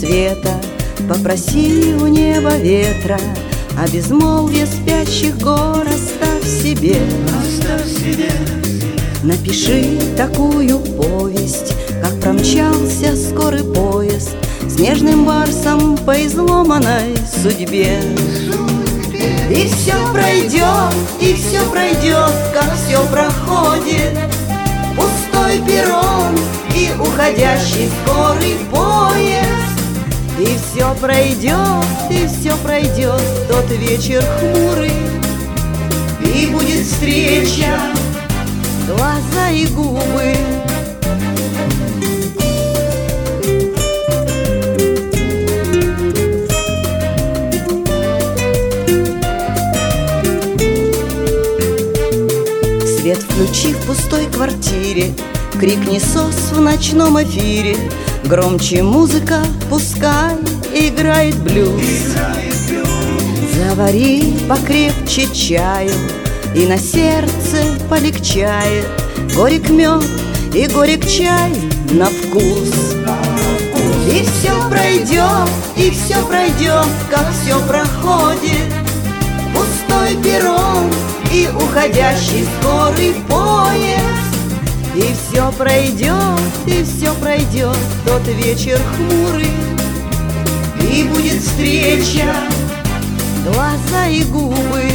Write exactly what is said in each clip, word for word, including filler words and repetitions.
света, попроси у неба ветра, а безмолвие спящих гор оставь себе. Оставь себе. Напиши такую повесть, как промчался скорый поезд с нежным барсом по изломанной судьбе. И все пройдет, и все пройдет, как все проходит. Пустой перрон и уходящий скорый поезд. И все пройдет, и все пройдет тот вечер хмурый. И будет встреча, глаза и губы. Свет включи в пустой квартире, крикни сос в ночном эфире. Громче музыка, пускай играет блюз. Завари покрепче чаю, и на сердце полегчает. Горек мед и горек чай на вкус. И все пройдет, и все пройдет, как все проходит. Пустой перрон и уходящий скорый поезд. И все пройдет, и все пройдет тот вечер хмурый. И будет встреча, глаза и губы.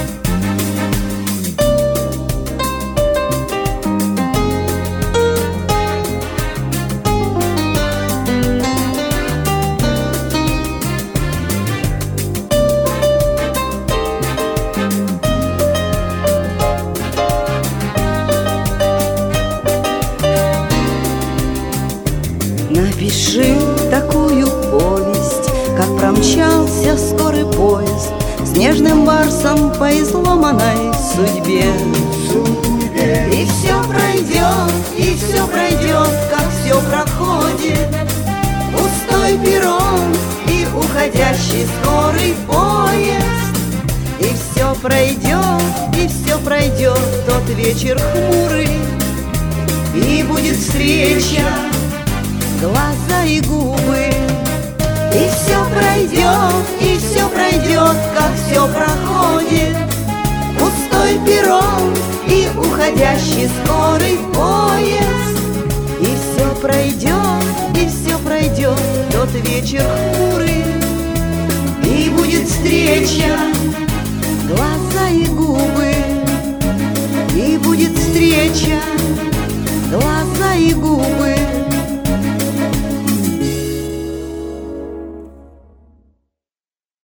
Напиши такую повесть, как промчался скорый поезд с нежным барсом по изломанной судьбе. И все пройдет, и все пройдет, как все проходит. Пустой перрон и уходящий скорый поезд. И все пройдет, и все пройдет тот вечер хмурый. И будет встреча, глаза и губы. И все пройдет, и все пройдет, как все проходит. Пустой перрон и уходящий скорый поезд. И все пройдет, и все пройдет тот вечер хмурый. И будет встреча, глаза и губы. И будет встреча, глаза и губы.